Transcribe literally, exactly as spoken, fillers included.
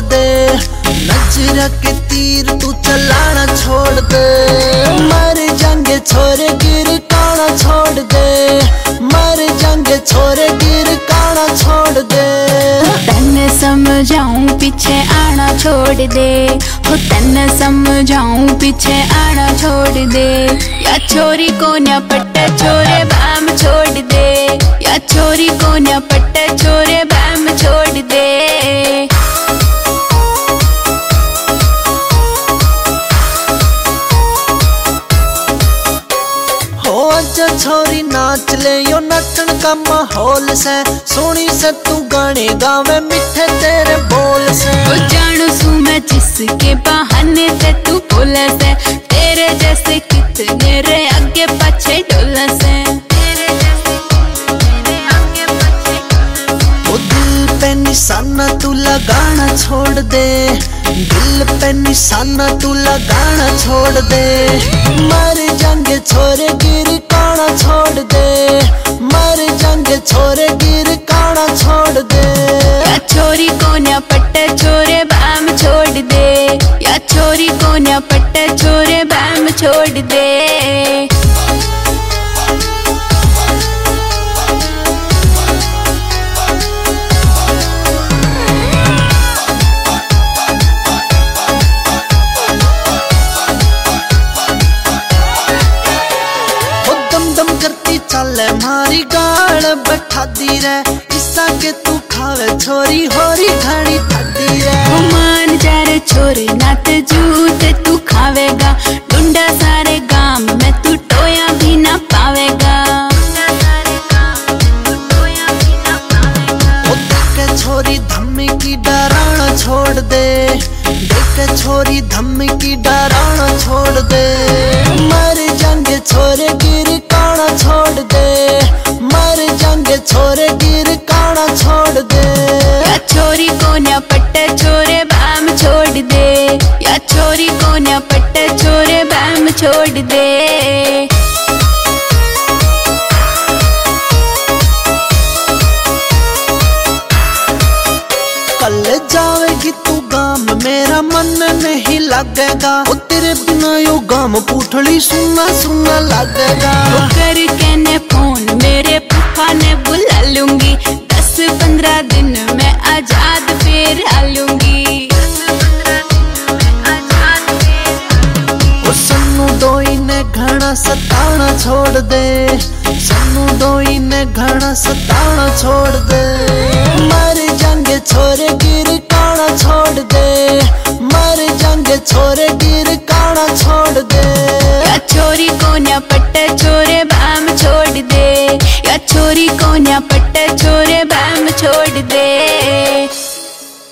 दे, नजर के तीर तू चलाना छोड़ दे। मर जाएंगे छोरे गिर काना छोड़ दे, मर जाएंगे छोरे गिर काना छोड़ दे। तन्ने समझाऊं पीछे आना छोड़ दे, हो तन्ने समझाऊं पीछे आना छोड़ दे। या छोरी को न पट्टे छोरे बाम छोड़ दे, या छोरी को न पट्टे छोरे बाम छोड़ दे। छोरी नाच ले यो नटन का माहौल से, सोनी से तू गाने गावे मीठे तेरे बोल से। ओ जानू सू मैं जिसके बहाने से तू बोले से, तेरे जैसे कितने रे आगे पीछे डोले से। तेरे जैसे कितने आगे पीछे। ओ दिल पे निशाना तू लगाना छोड़ दे, दिल पे निशाना तू लगाना छोड़ दे। मर जाएंगे छोरे गिर काना छोड़ दे, मर जाएंगे छोरे गिर काना छोड़ दे। या छोरी को न पट्टे छोरे बाम छोड़ दे, या छोरी को न पट्टे छोरे बाम छोड़ दे। चल मारी गाल बैठा दी रे, इसा के तू खावे छोरी होरी घड़ी थादी रे। मान जा रे छोरे नात जूते तू खावेगा, डुंडा सारे गांव में तू टोया भी ना पावेगा। ओ देख छोरी धमकी डराना छोड़ दे, देख छोरी धमकी डराना छोड़ दे। मर जाएंगे छोरे गिर काना छोड़ दे, मर जाएंगे छोरे गिर काना छोड़ दे। या छोरी को न पट्टे छोरे बाम छोड़ दे, या छोरी को न पट्टे छोरे बाम छोड़ दे। कल जावेगी तू गाम मेरा मन नहीं लगेगा, ओ तेरे बिना यो गाम पूठड़ी सुना सुना लगेगा। करके ने फोन मेरे पुप्पा ने बुला लूंगी, दस पंद्रह दिन में आजाद फिर आ लूंगी। ओ सन्नू दोई ने घना सताना छोड़ दे, सन्नू दोई ने घना सताना छोड़ दे। मर जाएंगे छोरे गिर काना छोड़ दे, मर जाएंगे छोरे गिर काना छोड़ दे। या छोरी को न पट्टे छोरे बाम छोड़ दे, या छोरी को न पट्टे छोरे बाम छोड़ दे।